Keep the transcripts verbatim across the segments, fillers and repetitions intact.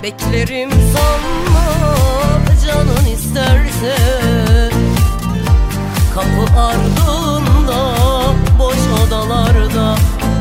Beklerim sanma, canın isterse. Kapı ardında, boş odalarda.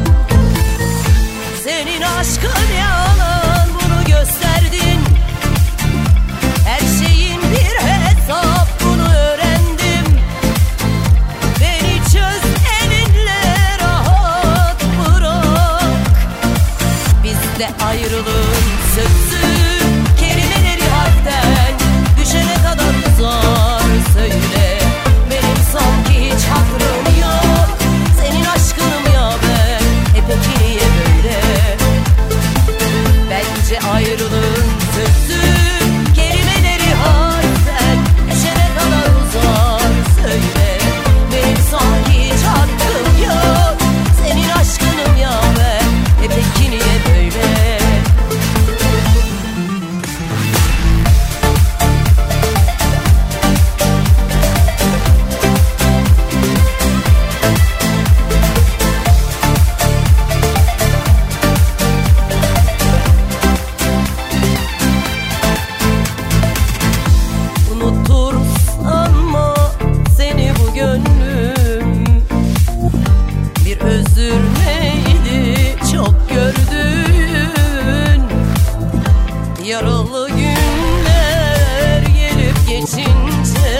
Senin aşkın yalan, bunu gösterdin. Her şeyin bir hesap, bunu öğrendim. Beni çöz, elinle rahat bırak. Bizde ayrılığın sözü, kelimeleri harften düşene kadar uzar. Söyle, benim sanki hiç hakkım yok. Senin aşkınım ya ben, e peki niye böyle? Bence ayrılığın sözü, kelimeleri harften düşene kadar uzar. Söyle, benim sanki hiç hakkım yok. Senin aşkınım ya ben, e peki niye böyle? Unutur sanma seni bu gönlüm. Bir özür neydi çok gördün. Yaralı günler gelip geçince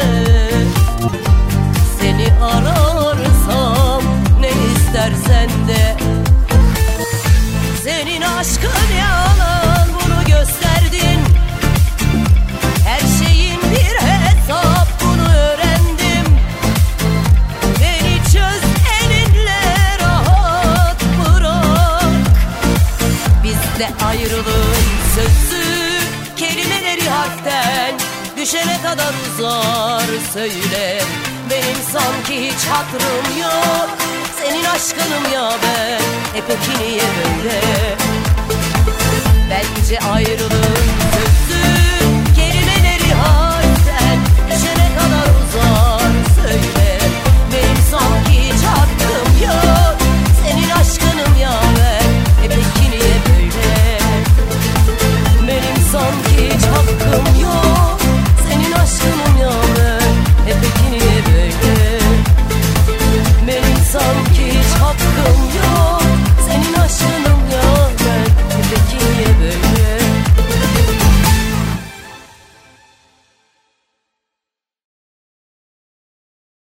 seni ararsam ne istersen de. Senin aşkın yalan, bunu gösterdin. Her şeyin bir hesap, bunu öğrendim. Beni çöz, elinle rahat bırak. Bizde ayrılığın sözü, kelimeleri harften düşene kadar uzar. Söyle, benim sanki hiç hatırım yok. Senin aşkınım ya ben, e peki niye böyle? Bence ayrılığın